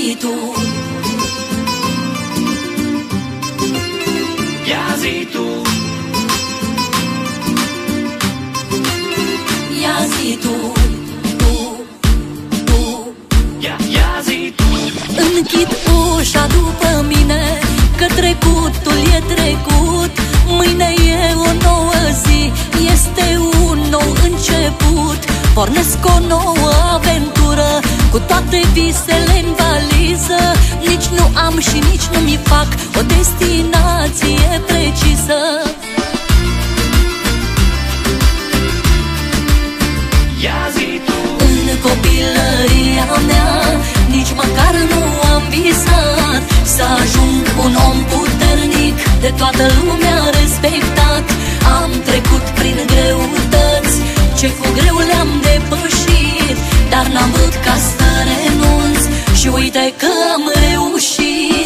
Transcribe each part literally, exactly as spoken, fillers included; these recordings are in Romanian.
zi tu, ia zi tu, ia zi tu, tu, tu. ia, ia zi tu. Închid ușa după mine, că trecutul e trecut. Mâine e o nouă zi, este un nou început. Pornesc o nouă aventură, cu toate visele în valiză. Nici nu am și nici nu mi fac o destinație precisă. Ia zi tu, În copilăria mea nici măcar nu am visat să ajung un om puternic, de toată lumea respectat. Am trecut prin greutăți, ce cu greu le-am depășit, dar n-am vrut ca să renunț și uite că am reușit.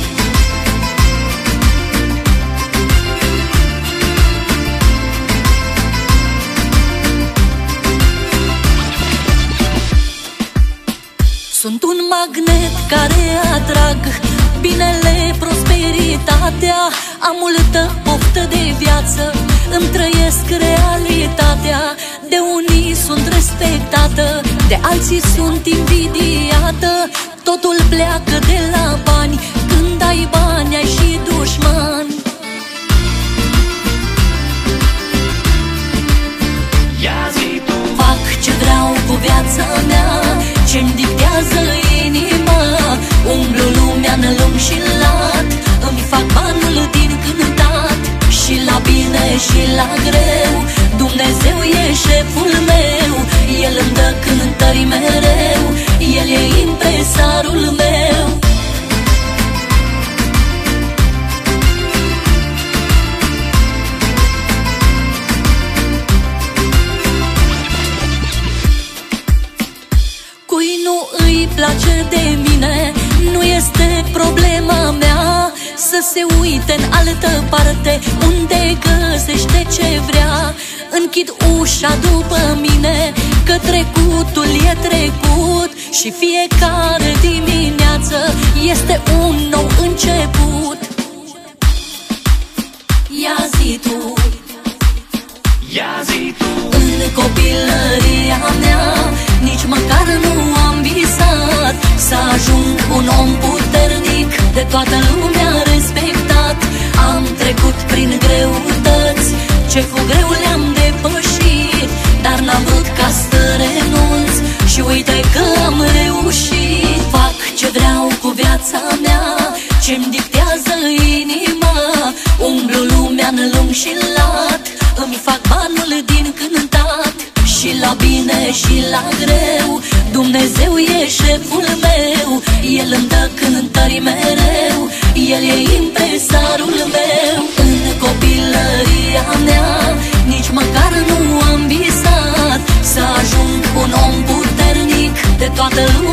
Sunt un magnet care atrag binele, prosperitatea. Am multă poftă de viață, îmi trăiesc realitatea. De unii sunt respectată, de alții sunt invidiată. Totul pleacă de la bani, când ai bani ai și dușmani. ia zi tu, Fac ce vreau cu viața mea, ce-mi dictează inima. Umblu lumea în lung și lat, îmi fac banul din cântat. Și la bine și la greu, Dumnezeu e șeful meu. El îmi dă cântări mereu, El e impresarul meu. Cui nu îi place de mine, nu este problema mea. Să se uite în altă parte, unde găsește ce vrea. Închid ușa după mine, că trecutul e trecut. Și fiecare dimineață este un nou început. Ia zi tu, ia zi tu, în copilăria mea nici măcar nu am visat să ajung un om puternic, de toată lumea respectat. Am trecut prin greutăți, ce cu greu le-am depășit, dar n-am vrut ca să renunț și uite că am reușit. Fac ce vreau cu viața mea, ce-mi dictează inima. Umblu lumea în lung și lat, îmi fac banul din cântat. Și la bine și la greu, Dumnezeu e șeful meu. El îmi dă cântări mereu, El e impresarul meu. În copilăria mea nici măcar nu am visat să ajung un om puternic, de toată lumea